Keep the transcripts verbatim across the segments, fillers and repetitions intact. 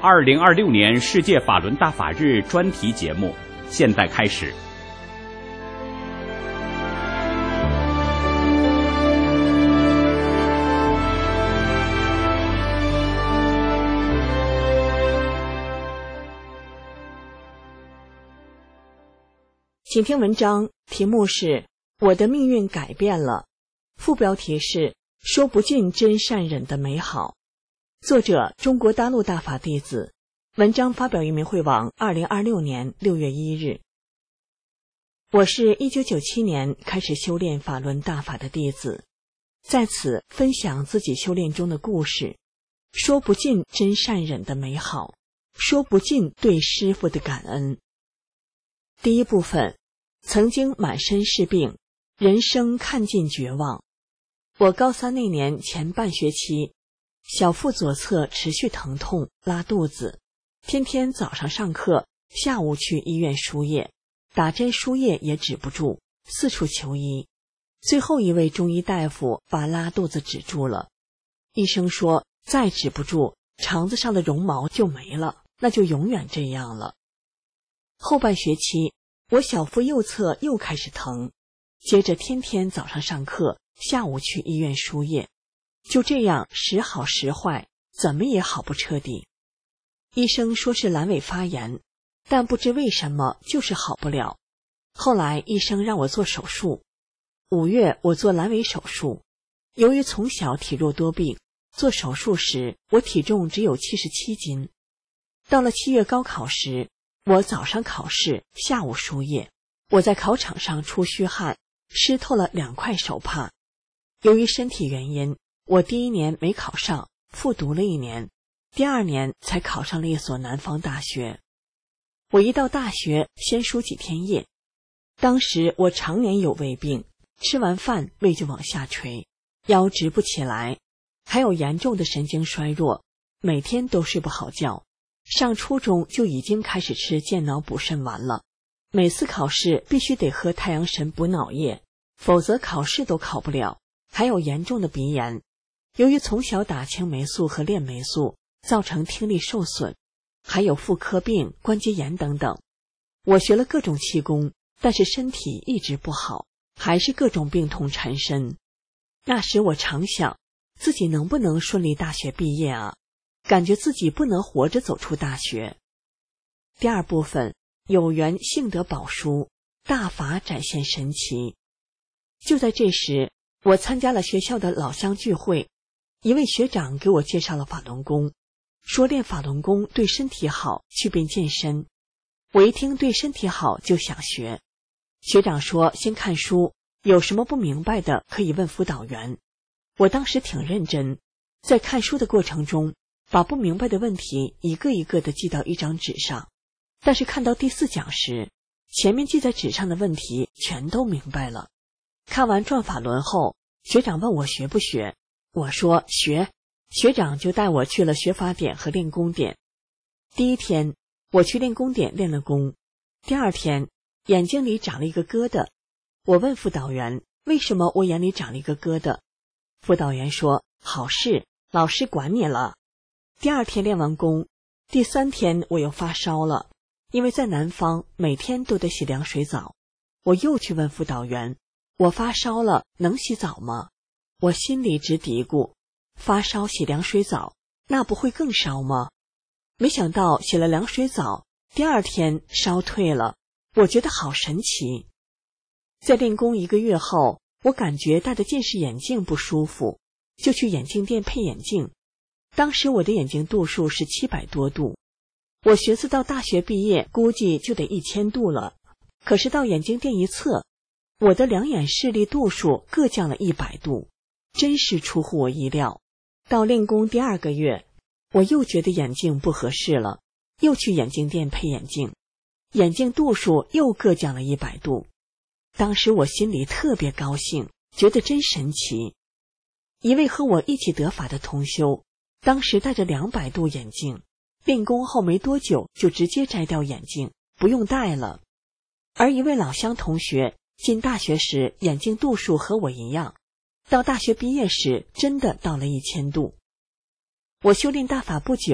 二零二六年世界法轮大法日专题节目现在开始。 请听文章，题目是我的命运改变了，副标题是说不尽真善忍的美好。作者中国大陆大法弟子，文章发表于明慧网二零二六年六月一日。我是一九九七年开始修炼法轮大法的弟子，在此分享自己修炼中的故事，说不尽真善忍的美好，说不尽对师父的感恩。第一部分，曾经满身是病，人生看尽绝望。我高三那年前半学期，小腹左侧持续疼痛，拉肚子，天天早上上课，下午去医院输液，打针输液也止不住，四处求医。最后一位中医大夫把拉肚子止住了，医生说再止不住，肠子上的绒毛就没了，那就永远这样了。后半学期，我小腹右侧又开始疼，接着天天早上上课，下午去医院输液，就这样时好时坏，怎么也好不彻底。医生说是阑尾发炎，但不知为什么就是好不了。后来医生让我做手术，五月我做阑尾手术。由于从小体弱多病，做手术时我体重只有七十七斤。到了七月高考时，我早上考试，下午输液，我在考场上出虚汗，湿透了两块手帕。由于身体原因，我第一年没考上，复读了一年，第二年才考上了一所南方大学。我一到大学，先输几天液。当时我常年有胃病，吃完饭胃就往下垂，腰直不起来，还有严重的神经衰弱，每天都睡不好觉。上初中就已经开始吃健脑补肾丸了，每次考试必须得喝太阳神补脑液，否则考试都考不了。还有严重的鼻炎，由于从小打青霉素和链霉素，造成听力受损，还有妇科病、关节炎等等。我学了各种气功，但是身体一直不好，还是各种病痛缠身。那时我常想，自己能不能顺利大学毕业啊？感觉自己不能活着走出大学。第二部分，有缘幸得宝书，大法展现神奇。就在这时，我参加了学校的老乡聚会，一位学长给我介绍了法轮功，说练法轮功对身体好，去便健身。我一听对身体好就想学。学长说先看书，有什么不明白的可以问辅导员。我当时挺认真，在看书的过程中，把不明白的问题一个一个的记到一张纸上，但是看到第四讲时，前面记在纸上的问题全都明白了。看完转法轮后，学长问我学不学，我说学，学长就带我去了学法点和练功点。第一天，我去练功点练了功，第二天，眼睛里长了一个疙瘩。我问辅导员，为什么我眼里长了一个疙瘩？辅导员说，好事，老师管你了。第二天练完功，第三天我又发烧了，因为在南方每天都得洗凉水澡。我又去问辅导员，我发烧了，能洗澡吗？我心里直嘀咕，发烧洗凉水澡，那不会更烧吗？没想到洗了凉水澡，第二天烧退了，我觉得好神奇。在练功一个月后，我感觉戴的近视眼镜不舒服，就去眼镜店配眼镜。当时我的眼睛度数是七百多度，我学子到大学毕业估计就得一千度了。可是到眼镜店一测，我的两眼视力度数各降了一百度，真是出乎我意料。到练功第二个月，我又觉得眼镜不合适了，又去眼镜店配眼镜，眼镜度数又各降了一百度。当时我心里特别高兴，觉得真神奇。一位和我一起得法的同修，当时戴着两百度眼镜，练功后没多久就直接摘掉眼镜，不用戴了。而一位老乡同学进大学时眼镜度数和我一样，到大学毕业时真的到了一千度。我修炼大法不久，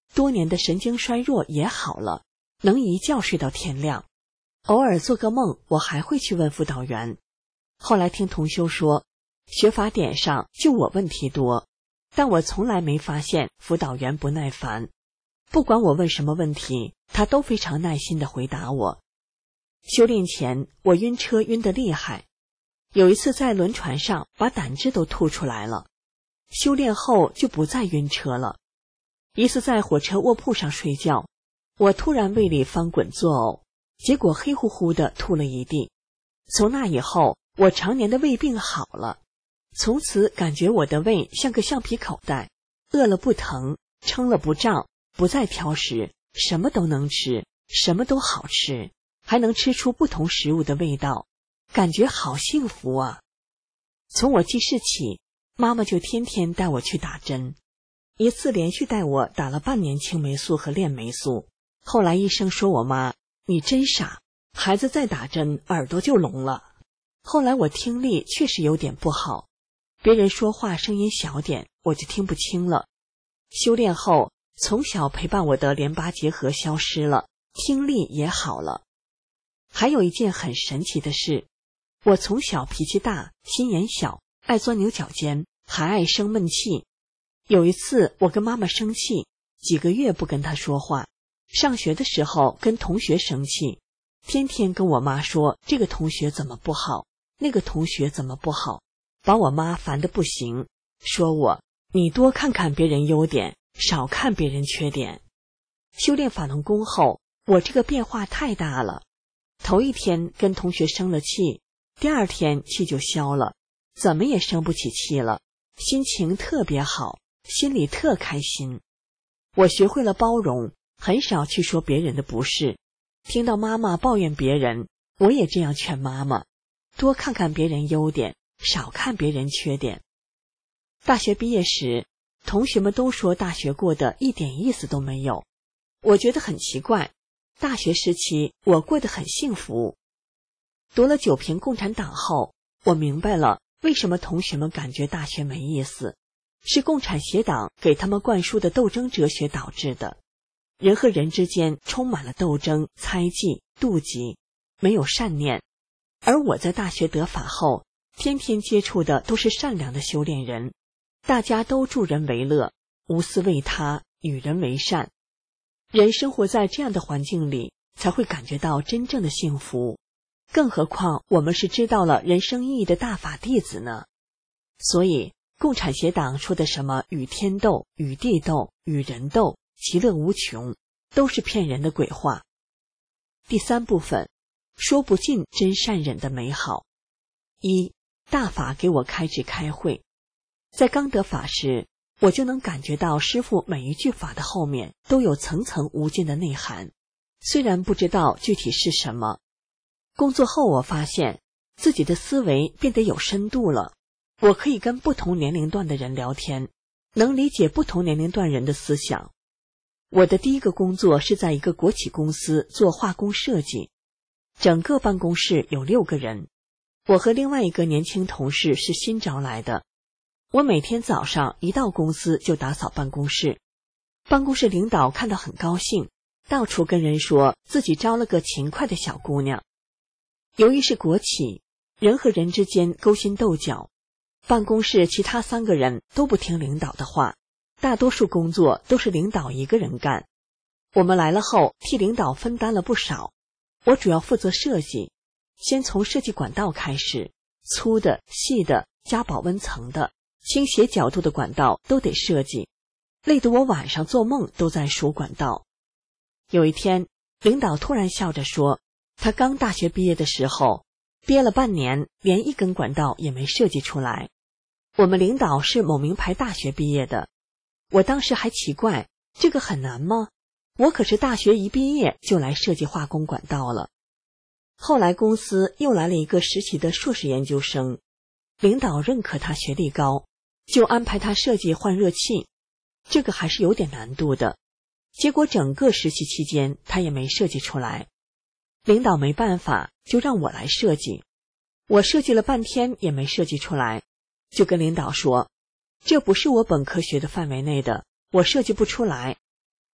多年的神经衰弱也好了，能一觉睡到天亮。偶尔做个梦，我还会去问辅导员。后来听同修说，学法典上就我问题多，但我从来没发现辅导员不耐烦。不管我问什么问题，他都非常耐心地回答我。修炼前，我晕车晕得厉害，有一次在轮船上把胆汁都吐出来了。修炼后就不再晕车了。一次在火车卧铺上睡觉，我突然胃里翻滚作呕，结果黑乎乎的吐了一地。从那以后，我常年的胃病好了，从此感觉我的胃像个橡皮口袋，饿了不疼，撑了不胀，不再挑食，什么都能吃，什么都好吃，还能吃出不同食物的味道，感觉好幸福啊！从我记事起，妈妈就天天带我去打针，一次连续带我打了半年青霉素和链霉素。后来医生说我妈，你真傻，孩子再打针耳朵就聋了。后来我听力确实有点不好，别人说话声音小点，我就听不清了。修炼后，从小陪伴我的淋巴结核消失了，听力也好了。还有一件很神奇的事，我从小脾气大，心眼小，爱钻牛角尖，还爱生闷气。有一次我跟妈妈生气，几个月不跟她说话。上学的时候跟同学生气，天天跟我妈说这个同学怎么不好，那个同学怎么不好，把我妈烦得不行，说我你多看看别人优点，少看别人缺点。修炼法轮功后，我这个变化太大了。头一天跟同学生了气，第二天气就消了，怎么也生不起气了，心情特别好，心里特开心。我学会了包容，很少去说别人的不是。听到妈妈抱怨别人，我也这样劝妈妈，多看看别人优点，少看别人缺点。大学毕业时，同学们都说大学过得一点意思都没有，我觉得很奇怪。大学时期我过得很幸福。读了九评共产党后，我明白了为什么同学们感觉大学没意思，是共产协党给他们灌输的斗争哲学导致的。人和人之间充满了斗争、猜忌、妒忌，没有善念。而我在大学得法后，天天接触的都是善良的修炼人，大家都助人为乐，无私为他，与人为善。人生活在这样的环境里，才会感觉到真正的幸福。更何况我们是知道了人生意义的大法弟子呢。所以共产协党说的什么与天斗、与地斗、与人斗，其乐无穷，都是骗人的鬼话。第三部分，说不尽真善忍的美好。一，大法给我开智开慧。在刚得法时，我就能感觉到师父每一句法的后面都有层层无尽的内涵，虽然不知道具体是什么。工作后我发现自己的思维变得有深度了，我可以跟不同年龄段的人聊天，能理解不同年龄段人的思想。我的第一个工作是在一个国企公司做化工设计，整个办公室有六个人，我和另外一个年轻同事是新招来的。我每天早上一到公司就打扫办公室，办公室领导看到很高兴，到处跟人说自己招了个勤快的小姑娘。由于是国企，人和人之间勾心斗角，办公室其他三个人都不听领导的话，大多数工作都是领导一个人干。我们来了后替领导分担了不少，我主要负责设计，先从设计管道开始，粗的、细的、加保温层的、倾斜角度的管道都得设计，累得我晚上做梦都在数管道。有一天，领导突然笑着说，他刚大学毕业的时候，憋了半年，连一根管道也没设计出来。我们领导是某名牌大学毕业的，我当时还奇怪，这个很难吗？我可是大学一毕业就来设计化工管道了。后来公司又来了一个实习的硕士研究生，领导认可他学历高，就安排他设计换热器，这个还是有点难度的。结果整个实习期间他也没设计出来，领导没办法，就让我来设计。我设计了半天也没设计出来，就跟领导说，这不是我本科学的范围内的，我设计不出来。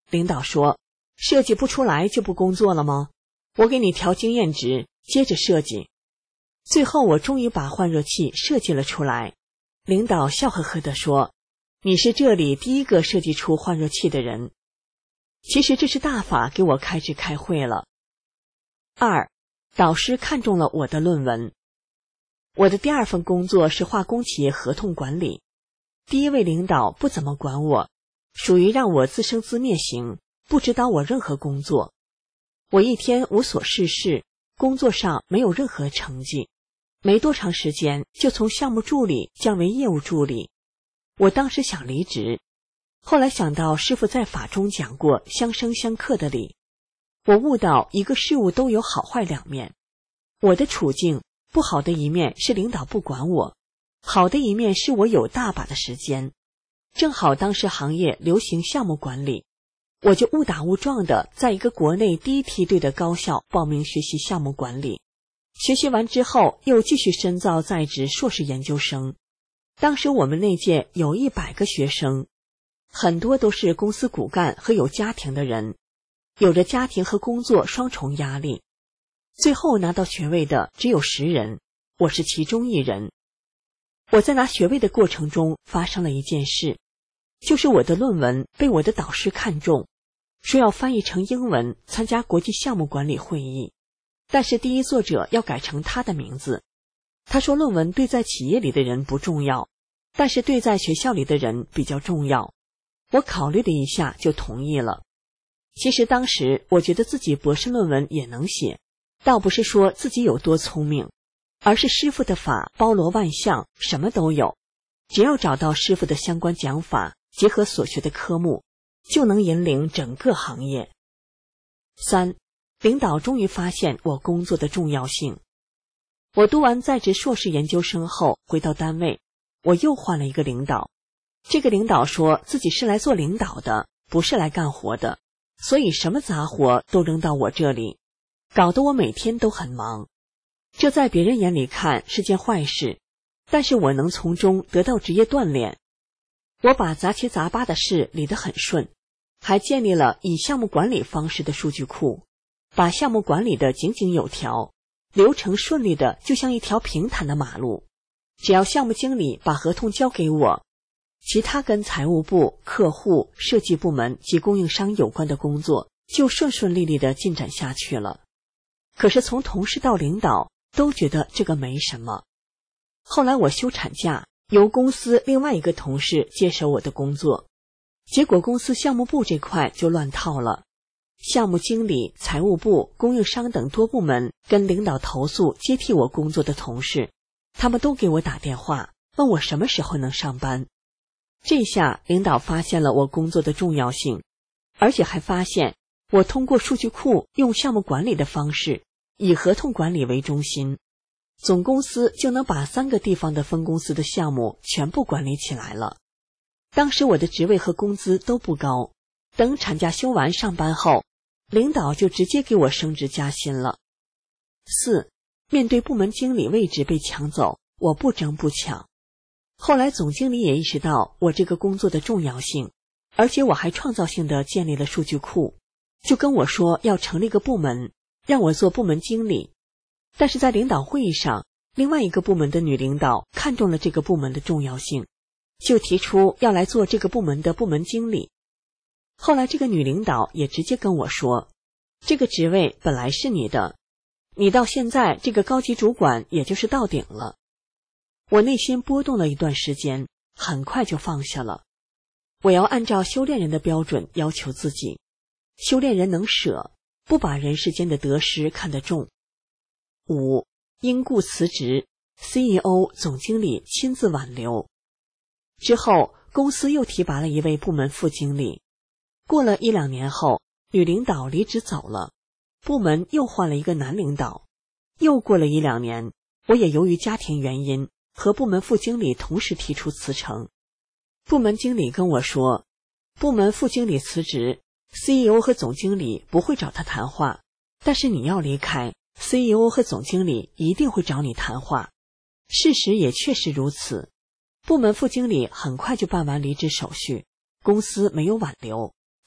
领导说，设计不出来就不工作了吗？我给你调经验值，接着设计。最后我终于把换热器设计了出来。领导笑呵呵地说，你是这里第一个设计出换热器的人。其实这是大法给我开支开会了。二，导师看中了我的论文。我的第二份工作是化工企业合同管理。第一位领导不怎么管我，属于让我自生自灭型，不指导我任何工作。我一天无所事事，工作上没有任何成绩，没多长时间就从项目助理降为业务助理。我当时想离职，后来想到师父在法中讲过相生相克的理，我悟到一个事物都有好坏两面。我的处境不好的一面是领导不管我，好的一面是我有大把的时间。正好当时行业流行项目管理，我就误打误撞的在一个国内第一梯队的高校报名学习项目管理。学习完之后又继续深造在职硕士研究生。当时我们那届有一百个学生，很多都是公司骨干和有家庭的人，有着家庭和工作双重压力。最后拿到学位的只有十人，我是其中一人。我在拿学位的过程中发生了一件事，就是我的论文被我的导师看中，说要翻译成英文参加国际项目管理会议，但是第一作者要改成他的名字。他说论文对在企业里的人不重要，但是对在学校里的人比较重要。我考虑了一下就同意了。其实当时我觉得自己博士论文也能写，倒不是说自己有多聪明，而是师父的法包罗万象，什么都有，只要找到师父的相关讲法，结合所学的科目，就能引领整个行业。三，领导终于发现我工作的重要性。我读完在职硕士研究生后回到单位，我又换了一个领导。这个领导说自己是来做领导的，不是来干活的，所以什么杂活都扔到我这里，搞得我每天都很忙。这在别人眼里看是件坏事，但是我能从中得到职业锻炼。我把杂七杂八的事理得很顺，还建立了以项目管理方式的数据库，把项目管理得井井有条，流程顺利的就像一条平坦的马路。只要项目经理把合同交给我，其他跟财务部、客户、设计部门及供应商有关的工作就顺顺利利的进展下去了。可是从同事到领导都觉得这个没什么。后来我休产假，由公司另外一个同事接手我的工作，结果公司项目部这块就乱套了。项目经理、财务部、供应商等多部门跟领导投诉接替我工作的同事，他们都给我打电话，问我什么时候能上班。这下领导发现了我工作的重要性，而且还发现我通过数据库用项目管理的方式，以合同管理为中心，总公司就能把三个地方的分公司的项目全部管理起来了。当时我的职位和工资都不高，等产假休完上班后，领导就直接给我升职加薪了。四，面对部门经理位置被抢走，我不争不抢。后来总经理也意识到我这个工作的重要性，而且我还创造性的建立了数据库，就跟我说要成立个部门，让我做部门经理。但是在领导会议上，另外一个部门的女领导看中了这个部门的重要性，就提出要来做这个部门的部门经理。后来这个女领导也直接跟我说，这个职位本来是你的，你到现在这个高级主管也就是到顶了。我内心波动了一段时间，很快就放下了。我要按照修炼人的标准要求自己，修炼人能舍，不把人世间的得失看得重。五，因故辞职 ，C E O 总经理亲自挽留。之后公司又提拔了一位部门副经理，过了一两年后，女领导离职走了，部门又换了一个男领导。又过了一两年，我也由于家庭原因和部门副经理同时提出辞呈。部门经理跟我说，部门副经理辞职， C E O 和总经理不会找他谈话，但是你要离开， C E O 和总经理一定会找你谈话。事实也确实如此，部门副经理很快就办完离职手续，公司没有挽留，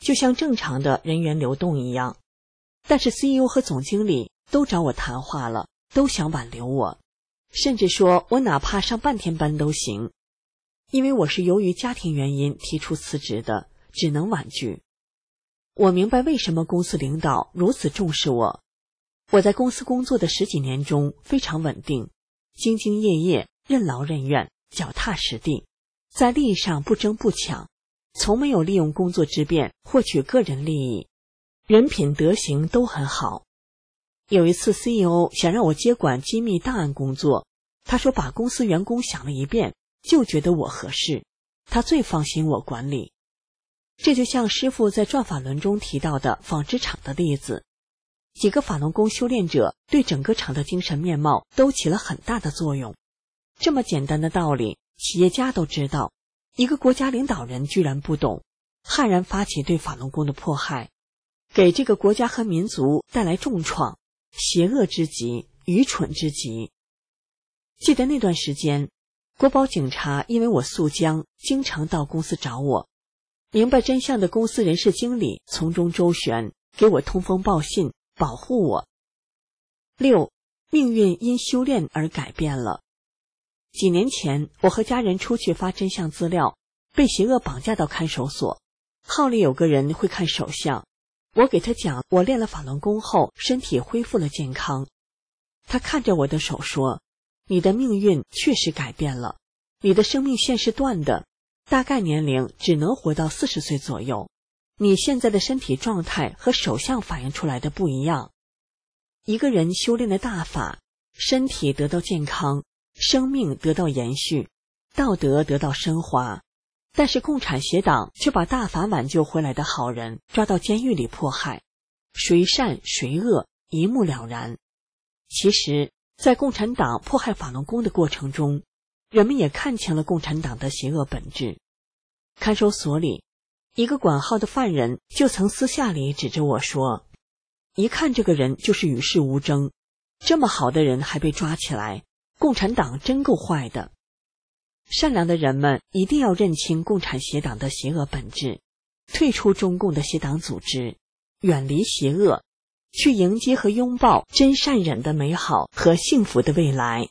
就像正常的人员流动一样。但是 C E O 和总经理都找我谈话了，都想挽留我，甚至说我哪怕上半天班都行。因为我是由于家庭原因提出辞职的，只能婉拒。我明白为什么公司领导如此重视我。我在公司工作的十几年中非常稳定，兢兢业业，任劳任怨，脚踏实地，在利益上不争不抢，从没有利用工作之便获取个人利益，人品德行都很好。有一次 C E O 想让我接管机密档案工作，他说把公司员工想了一遍，就觉得我合适，他最放心我管理。这就像师父在转法轮中提到的纺织厂的例子，几个法轮功修炼者对整个厂的精神面貌都起了很大的作用。这么简单的道理，企业家都知道，一个国家领导人居然不懂，悍然发起对法轮功的迫害，给这个国家和民族带来重创，邪恶之极，愚蠢之极。记得那段时间，国保警察因为我诉僵，经常到公司找我。明白真相的公司人事经理从中周旋，给我通风报信，保护我。六，命运因修炼而改变了。几年前，我和家人出去发真相资料，被邪恶绑架到看守所，号里有个人会看手相。我给他讲，我练了法轮功后，身体恢复了健康。他看着我的手说，你的命运确实改变了，你的生命线是断的，大概年龄只能活到四十岁左右，你现在的身体状态和手相反映出来的不一样。一个人修炼的大法，身体得到健康，生命得到延续，道德得到升华，但是共产邪党却把大法挽救回来的好人抓到监狱里迫害，谁善谁恶一目了然。其实在共产党迫害法轮功的过程中，人们也看清了共产党的邪恶本质。看守所里，一个管号的犯人就曾私下里指着我说，一看这个人就是与世无争，这么好的人还被抓起来，共产党真够坏的。善良的人们一定要认清共产邪党的邪恶本质，退出中共的邪党组织，远离邪恶，去迎接和拥抱真善忍的美好和幸福的未来。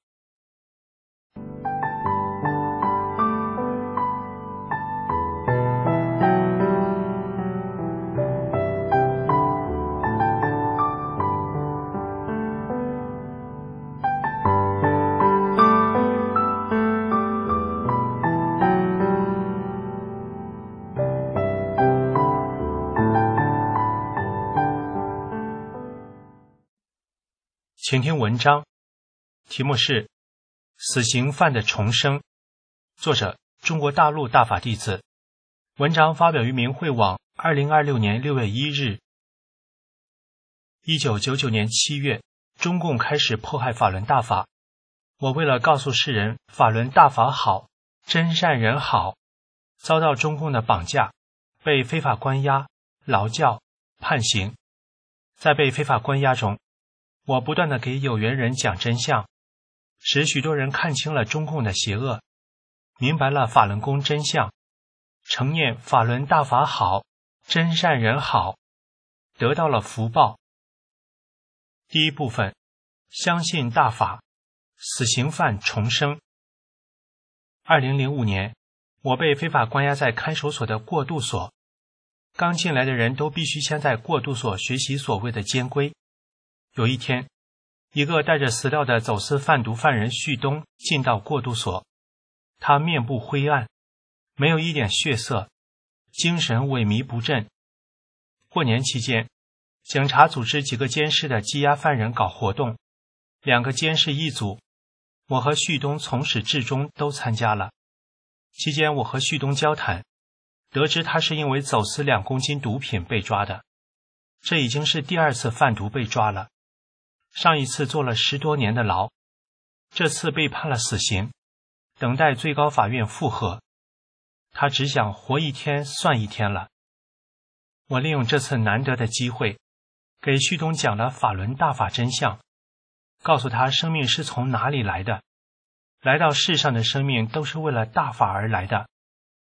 请听文章，题目是《死刑犯的重生》，作者中国大陆大法弟子。文章发表于明慧网，二零二六年六月一日。一九九九年七月，中共开始迫害法轮大法。我为了告诉世人法轮大法好，真善人好，遭到中共的绑架，被非法关押、劳教、判刑。在被非法关押中，我不断地给有缘人讲真相，使许多人看清了中共的邪恶，明白了法轮功真相，承念法轮大法好，真善人好，得到了福报。第一部分，相信大法，死刑犯重生。二零零五年，我被非法关押在看守所的过渡所，刚进来的人都必须先在过渡所学习所谓的监规。有一天，一个带着饲料的走私贩毒犯人旭东进到过渡所，他面部灰暗，没有一点血色，精神萎靡不振。过年期间，警察组织几个监视的羁押犯人搞活动，两个监视一组，我和旭东从始至终都参加了。期间我和旭东交谈，得知他是因为走私两公斤毒品被抓的，这已经是第二次贩毒被抓了。上一次坐了十多年的牢，这次被判了死刑，等待最高法院复核。他只想活一天算一天了。我利用这次难得的机会，给旭东讲了法轮大法真相，告诉他生命是从哪里来的，来到世上的生命都是为了大法而来的，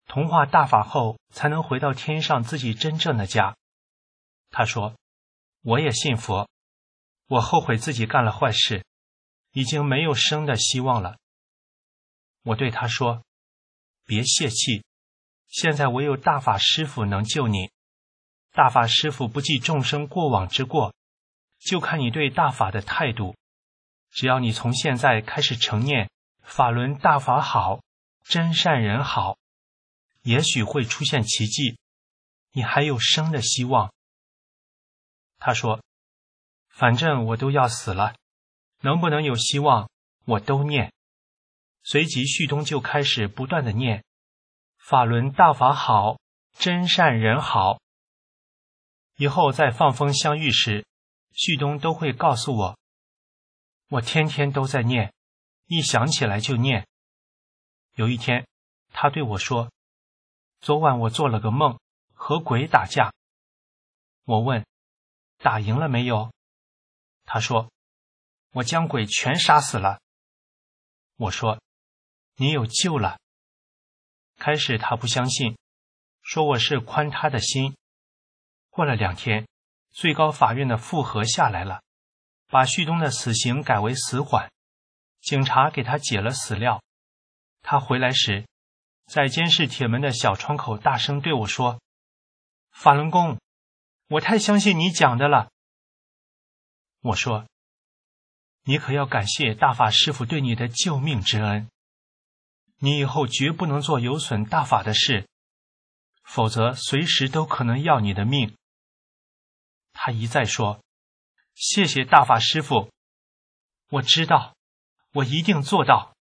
同化大法后才能回到天上自己真正的家。他说，我也信佛，我后悔自己干了坏事，已经没有生的希望了。我对他说，别泄气，现在唯有大法师父能救你。大法师父不计众生过往之过，就看你对大法的态度。只要你从现在开始承念法轮大法好，真善人好，也许会出现奇迹，你还有生的希望。他说，反正我都要死了，能不能有希望我都念。随即旭东就开始不断的念法轮大法好，真善人好。以后在放风相遇时，旭东都会告诉我，我天天都在念，一想起来就念。有一天他对我说，昨晚我做了个梦，和鬼打架。我问，打赢了没有？他说，我将鬼全杀死了。我说，你有救了。开始他不相信，说我是宽他的心。过了两天，最高法院的复核下来了，把旭东的死刑改为死缓，警察给他解了死料。他回来时，在监视铁门的小窗口大声对我说，法轮功，我太相信你讲的了。我说，你可要感谢大法师父对你的救命之恩，你以后绝不能做有损大法的事，否则随时都可能要你的命。他一再说，谢谢大法师父，我知道，我一定做到。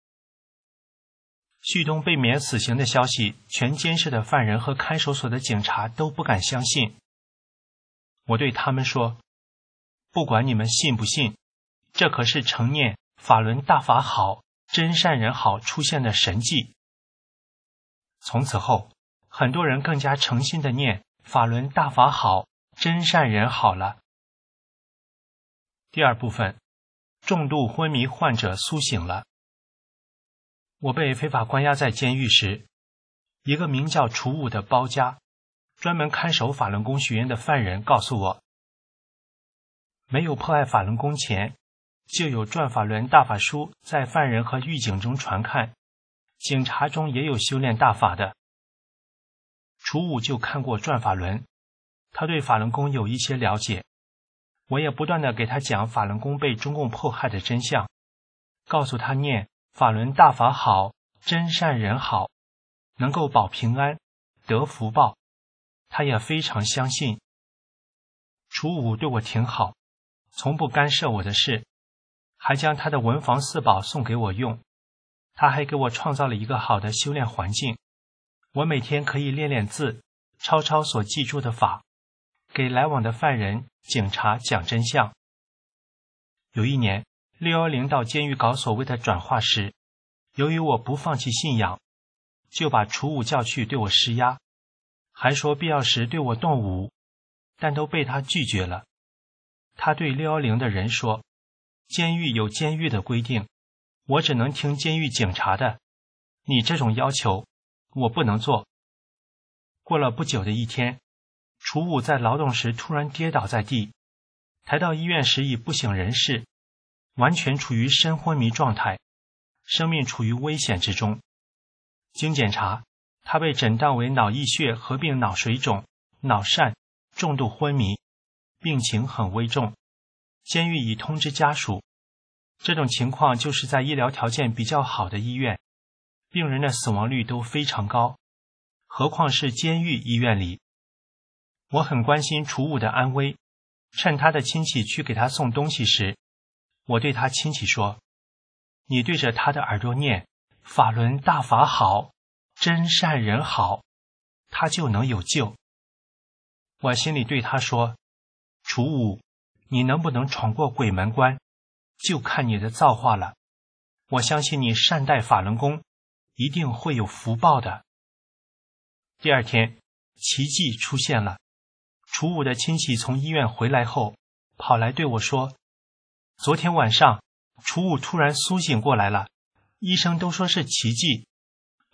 旭东被免死刑的消息，全监视的犯人和看守所的警察都不敢相信。我对他们说，不管你们信不信，这可是承念法轮大法好，真善人好出现的神迹。从此后，很多人更加诚心的念法轮大法好，真善人好了。第二部分，重度昏迷患者苏醒了。我被非法关押在监狱时，一个名叫楚武的包家，专门看守法轮功学院的犯人告诉我，没有破坏法轮功前，就有转法轮大法书在犯人和狱警中传看，警察中也有修炼大法的。楚武就看过转法轮，他对法轮功有一些了解，我也不断地给他讲法轮功被中共迫害的真相，告诉他念法轮大法好，真善人好，能够保平安，得福报，他也非常相信。楚武对我挺好，从不干涉我的事，还将他的文房四宝送给我用。他还给我创造了一个好的修炼环境，我每天可以练练字，抄抄所记住的法，给来往的犯人、警察讲真相。有一年，六一零到监狱搞所谓的转化时，由于我不放弃信仰，就把楚武叫去对我施压，还说必要时对我动武，但都被他拒绝了。他对六一零的人说，监狱有监狱的规定，我只能听监狱警察的，你这种要求我不能做。过了不久的一天，楚武在劳动时突然跌倒在地，抬到医院时已不省人事，完全处于深昏迷状态，生命处于危险之中。经检查，他被诊断为脑溢血合并脑水肿、脑疝，重度昏迷，病情很危重。监狱已通知家属，这种情况就是在医疗条件比较好的医院，病人的死亡率都非常高，何况是监狱医院里。我很关心楚武的安危，趁他的亲戚去给他送东西时，我对他亲戚说，你对着他的耳朵念法轮大法好，真善人好，他就能有救。我心里对他说，楚武，你能不能闯过鬼门关，就看你的造化了。我相信你善待法轮功，一定会有福报的。第二天，奇迹出现了。楚武的亲戚从医院回来后，跑来对我说，昨天晚上楚武突然苏醒过来了，医生都说是奇迹，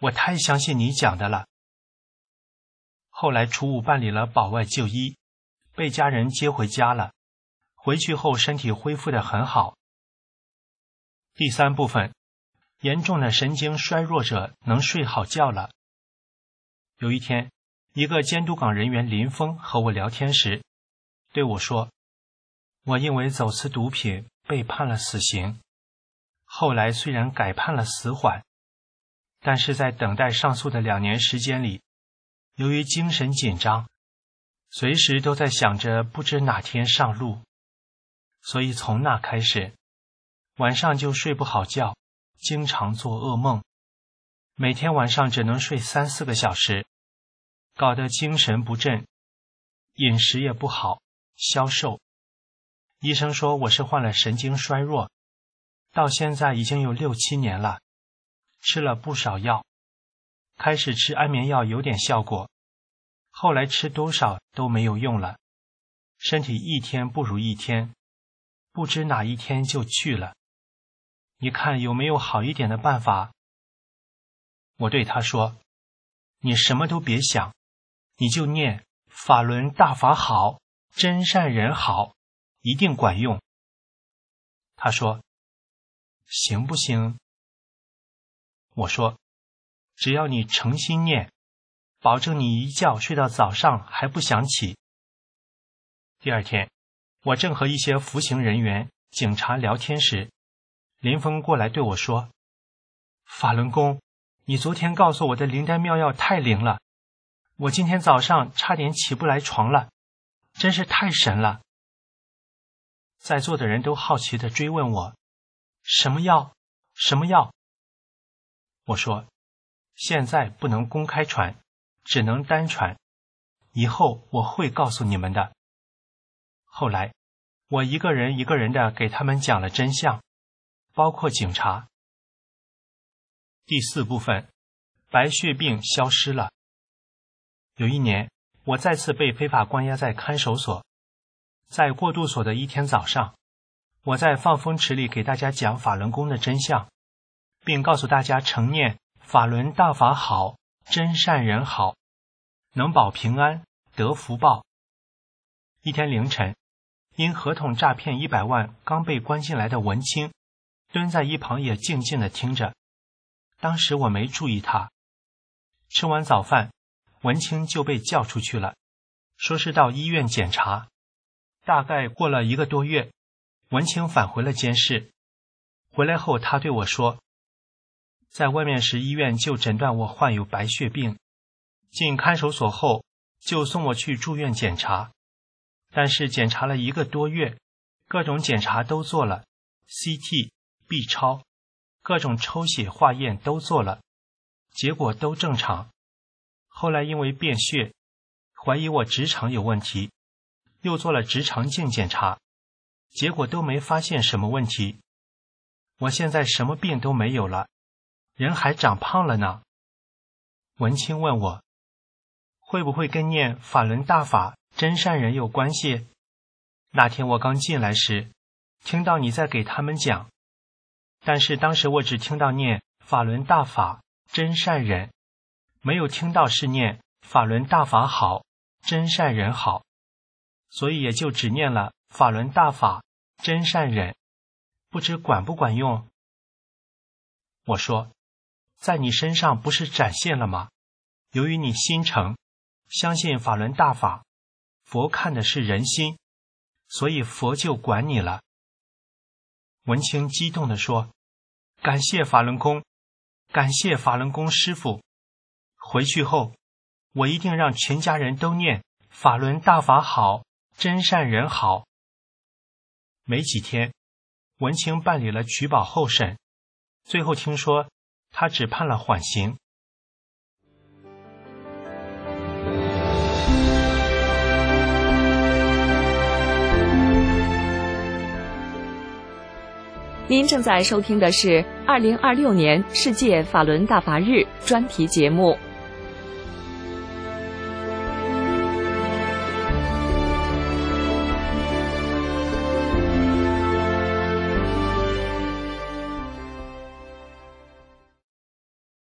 我太相信你讲的了。后来楚武办理了保外就医，被家人接回家了，回去后身体恢复得很好。第三部分，严重的神经衰弱者能睡好觉了。有一天，一个监督岗人员林峰和我聊天时对我说，我因为走私毒品被判了死刑，后来虽然改判了死缓，但是在等待上诉的两年时间里，由于精神紧张，随时都在想着不知哪天上路，所以从那开始，晚上就睡不好觉，经常做噩梦，每天晚上只能睡三四个小时，搞得精神不振，饮食也不好，消瘦。医生说我是患了神经衰弱，到现在已经有六七年了，吃了不少药，开始吃安眠药有点效果，后来吃多少都没有用了，身体一天不如一天，不知哪一天就去了。你看有没有好一点的办法？我对他说，你什么都别想，你就念法轮大法好，真善人好，一定管用。他说，行不行？我说，只要你诚心念，保证你一觉睡到早上还不想起。第二天，我正和一些服刑人员、警察聊天时，林峰过来对我说，法轮功，你昨天告诉我的灵丹妙药太灵了，我今天早上差点起不来床了，真是太神了。在座的人都好奇地追问我，什么药？什么药？我说，现在不能公开传，只能单传，以后我会告诉你们的。后来，我一个人一个人的给他们讲了真相，包括警察。第四部分，白血病消失了。有一年，我再次被非法关押在看守所。在过渡所的一天早上，我在放风池里给大家讲法轮功的真相，并告诉大家诚念法轮大法好，真善人好，能保平安，得福报。一天凌晨，因合同诈骗一百万刚被关进来的文清蹲在一旁也静静地听着。当时我没注意他。吃完早饭，文清就被叫出去了，说是到医院检查。大概过了一个多月，文清返回了监室。回来后他对我说，在外面时医院就诊断我患有白血病，进看守所后就送我去住院检查，但是检查了一个多月，各种检查都做了， C T、B 超，各种抽血化验都做了，结果都正常。后来因为便血，怀疑我直肠有问题，又做了直肠镜检查，结果都没发现什么问题。我现在什么病都没有了，人还长胖了呢。文清问我，会不会跟念法轮大法真善人有关系？那天我刚进来时，听到你在给他们讲，但是当时我只听到念法轮大法真善人，没有听到是念法轮大法好，真善人好，所以也就只念了法轮大法真善人，不知管不管用。我说，在你身上不是展现了吗？由于你心诚，相信法轮大法，佛看的是人心，所以佛就管你了。文清激动地说，感谢法轮功，感谢法轮功师父。回去后，我一定让全家人都念法轮大法好，真善人好。没几天，文清办理了取保候审，最后听说他只判了缓刑。 您正在收听的是二零二六年世界法轮大法日专题节目。 第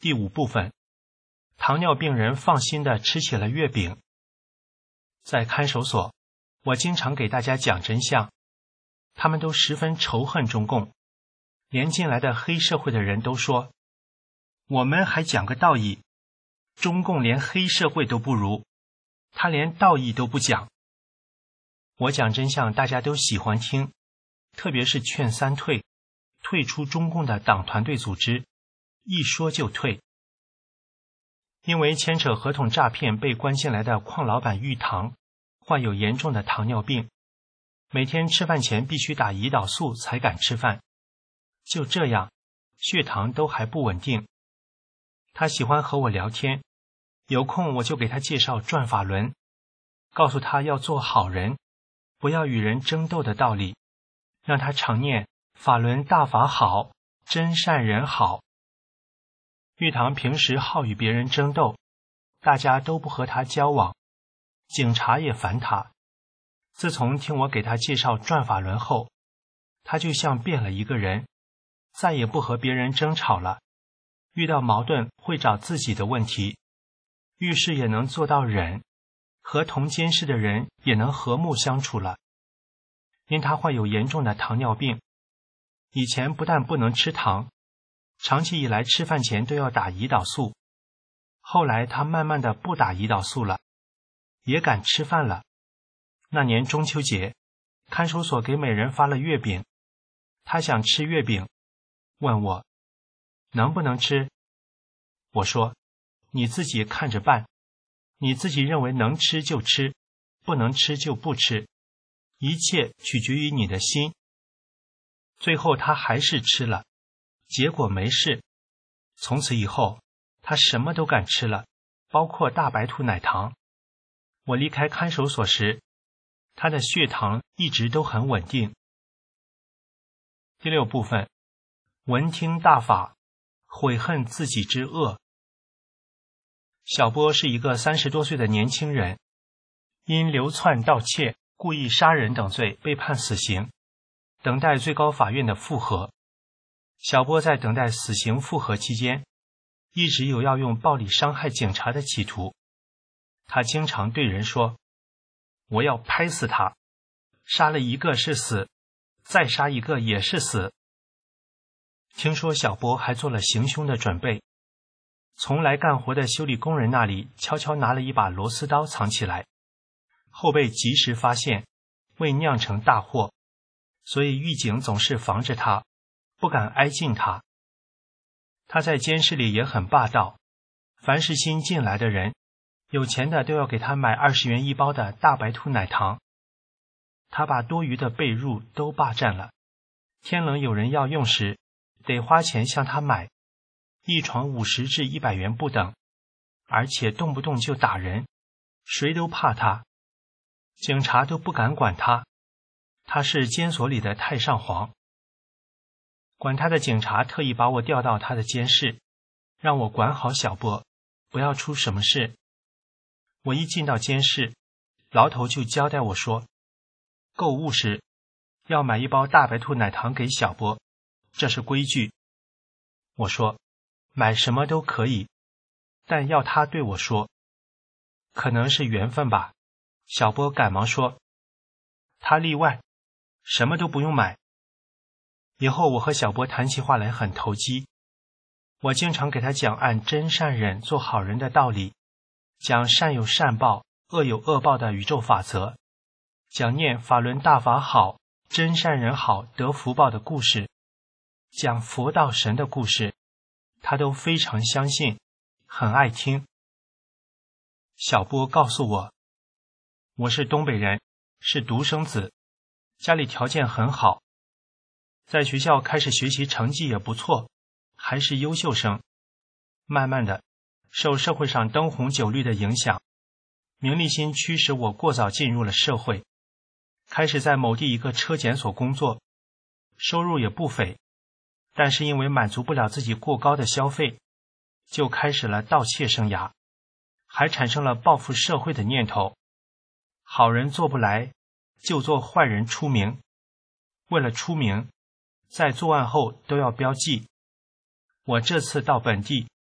第五部分，糖尿病人放心地吃起了月饼。在看守所，我经常给大家讲真相，他们都十分仇恨中共，连进来的黑社会的人都说，我们还讲个道义，中共连黑社会都不如，他连道义都不讲。我讲真相大家都喜欢听，特别是劝三退，退出中共的党团队组织，一说就退。因为牵扯合同诈骗被关进来的邝老板玉堂患有严重的糖尿病，每天吃饭前必须打胰岛素才敢吃饭，就这样血糖都还不稳定。他喜欢和我聊天，有空我就给他介绍转法轮，告诉他要做好人，不要与人争斗的道理，让他常念法轮大法好，真善人好。玉堂平时好与别人争斗，大家都不和他交往，警察也烦他。自从听我给他介绍转法轮后，他就像变了一个人，再也不和别人争吵了，遇到矛盾会找自己的问题，遇事也能做到忍，和同监视的人也能和睦相处了。因他患有严重的糖尿病，以前不但不能吃糖，长期以来吃饭前都要打胰岛素，后来他慢慢的不打胰岛素了，也敢吃饭了。那年中秋节，看守所给每人发了月饼，他想吃月饼，问我能不能吃。我说你自己看着办，你自己认为能吃就吃，不能吃就不吃，一切取决于你的心。最后他还是吃了，结果没事。从此以后他什么都敢吃了，包括大白兔奶糖。我离开看守所时，他的血糖一直都很稳定。第六部分，闻听大法，悔恨自己之恶。小波是一个三十多岁的年轻人，因流窜盗窃、故意杀人等罪被判死刑，等待最高法院的复核。小波在等待死刑复核期间，一直有要用暴力伤害警察的企图。他经常对人说，我要拍死他，杀了一个是死，再杀一个也是死。听说小波还做了行凶的准备，从来干活的修理工人那里悄悄拿了一把螺丝刀藏起来，后被及时发现，未酿成大祸，所以狱警总是防着他，不敢挨近他。他在监视里也很霸道，凡是新进来的人，有钱的都要给他买二十元一包的大白兔奶糖。他把多余的被褥都霸占了，天冷有人要用时，得花钱向他买，一床五十至一百元不等，而且动不动就打人，谁都怕他，警察都不敢管他。他是监所里的太上皇。管他的警察特意把我调到他的监室，让我管好小波，不要出什么事。我一进到监室，牢头就交代我说，购物时要买一包大白兔奶糖给小波，这是规矩。我说买什么都可以，但要他对我说。可能是缘分吧，小波赶忙说，他例外，什么都不用买。以后我和小波谈起话来很投机，我经常给他讲按真善忍做好人的道理，讲善有善报，恶有恶报的宇宙法则，讲念法轮大法好，真善人好得福报的故事，讲佛道神的故事，他都非常相信，很爱听。小波告诉我，我是东北人，是独生子，家里条件很好，在学校开始学习成绩也不错，还是优秀生。慢慢的，受社会上灯红酒绿的影响，名利心驱使我过早进入了社会，开始在某地一个车检所工作，收入也不菲，但是因为满足不了自己过高的消费，就开始了盗窃生涯，还产生了报复社会的念头。好人做不来，就做坏人出名。为了出名，在作案后都要标记。我这次到本地，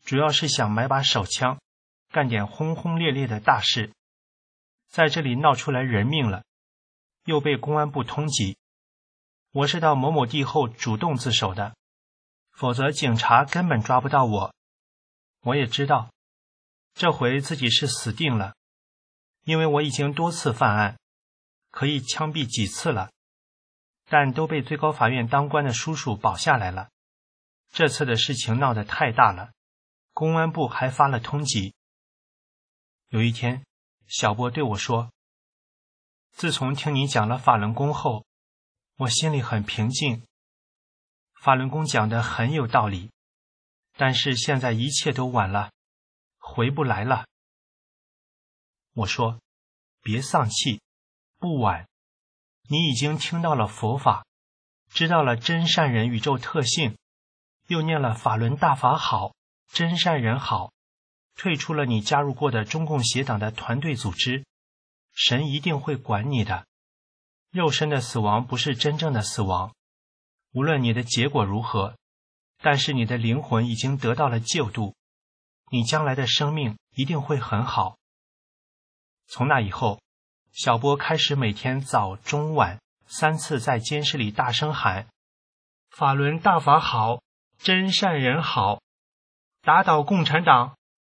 主要是想买把手枪，干点轰轰烈烈的大事。在这里闹出来人命了，又被公安部通缉。我是到某某地后主动自首的，否则警察根本抓不到我。我也知道，这回自己是死定了，因为我已经多次犯案，可以枪毙几次了，但都被最高法院当官的叔叔保下来了。这次的事情闹得太大了，公安部还发了通缉。有一天，小波对我说，自从听你讲了法轮功后，我心里很平静。法轮功讲得很有道理，但是现在一切都晚了，回不来了。我说，别丧气，不晚。你已经听到了佛法，知道了真善人宇宙特性，又念了法轮大法好，真善人好，退出了你加入过的中共邪党的团队组织，神一定会管你的。肉身的死亡不是真正的死亡，无论你的结果如何，但是你的灵魂已经得到了救度，你将来的生命一定会很好。从那以后，小波开始每天早中晚三次在监室里大声喊，法轮大法好，真善人好，打倒共产党。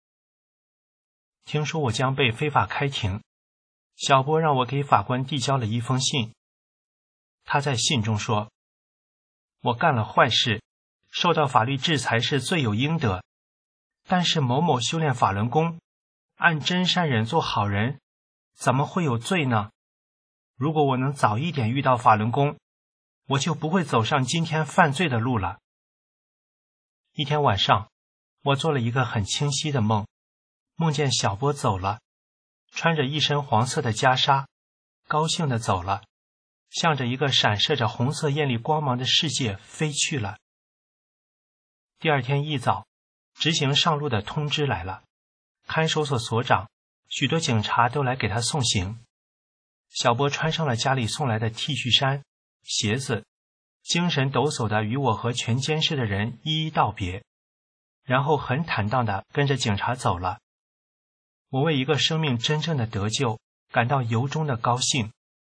听说我将被非法开庭，小波让我给法官递交了一封信。他在信中说，我干了坏事，受到法律制裁是罪有应得，但是某某修炼法轮功，按真善忍做好人，怎么会有罪呢？如果我能早一点遇到法轮功，我就不会走上今天犯罪的路了。一天晚上，我做了一个很清晰的梦，梦见小波走了，穿着一身黄色的袈裟，高兴地走了，向着一个闪射着红色艳丽光芒的世界飞去了。第二天一早，执行上路的通知来了，看守所所长、许多警察都来给他送行。小波穿上了家里送来的 T 恤衫、鞋子，精神抖擞地与我和全监室的人一一道别，然后很坦荡地跟着警察走了。我为一个生命真正的得救感到由衷的高兴。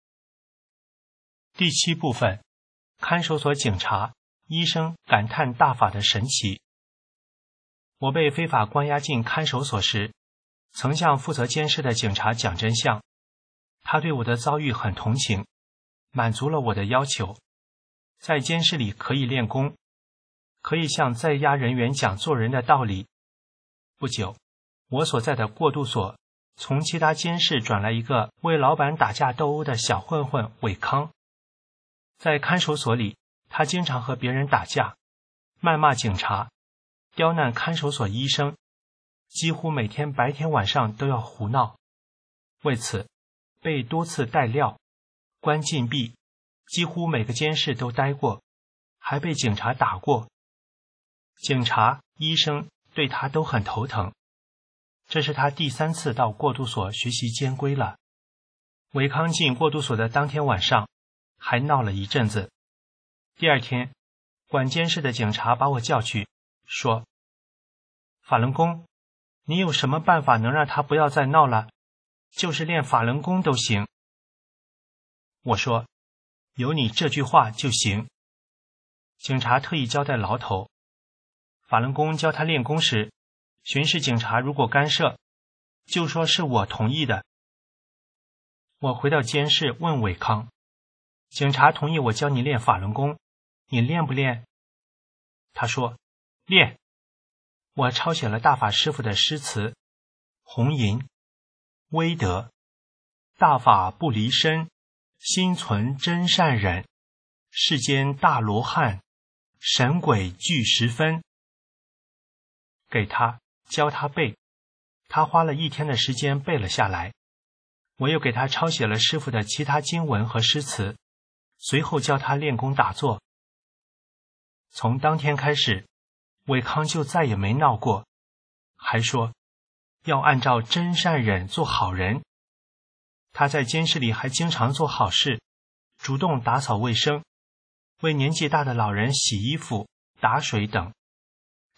第七部分，看守所警察、医生感叹大法的神奇。我被非法关押进看守所时，曾向负责监视的警察讲真相，他对我的遭遇很同情，满足了我的要求，在监视里可以练功，可以向在押人员讲做人的道理。不久，我所在的过渡所从其他监室转来一个为老板打架斗殴的小混混伟康。在看守所里，他经常和别人打架，谩骂警察，刁难看守所医生，几乎每天白天晚上都要胡闹。为此被多次带料，关禁闭，几乎每个监室都待过，还被警察打过。警察、医生对他都很头疼。这是他第三次到过渡所学习监规了。伟康进过渡所的当天晚上还闹了一阵子。第二天，管监室的警察把我叫去，说，法轮功，你有什么办法能让他不要再闹了？就是练法轮功都行。我说，有你这句话就行。警察特意交代牢头，法轮功教他练功时，巡视警察如果干涉，就说是我同意的。我回到监室问伟康，警察同意我教你练法轮功，你练不练？他说，练。我抄写了大法师父的诗词，红银、威德，大法不离身，心存真善忍，世间大罗汉，神鬼俱十分。给他教他背，他花了一天的时间背了下来。我又给他抄写了师父的其他经文和诗词，随后教他练功打坐。从当天开始，伟康就再也没闹过，还说要按照真善忍做好人。他在监室里还经常做好事，主动打扫卫生，为年纪大的老人洗衣服、打水等。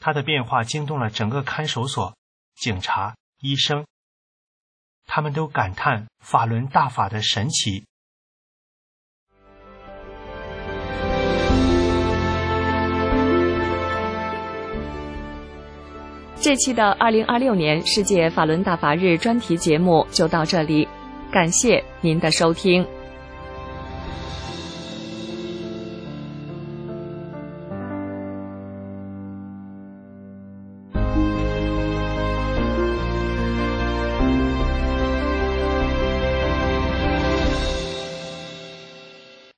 他的变化惊动了整个看守所、警察、医生，他们都感叹法轮大法的神奇。 这期的二零二六年世界法轮大法日专题节目就到这里，感谢您的收听。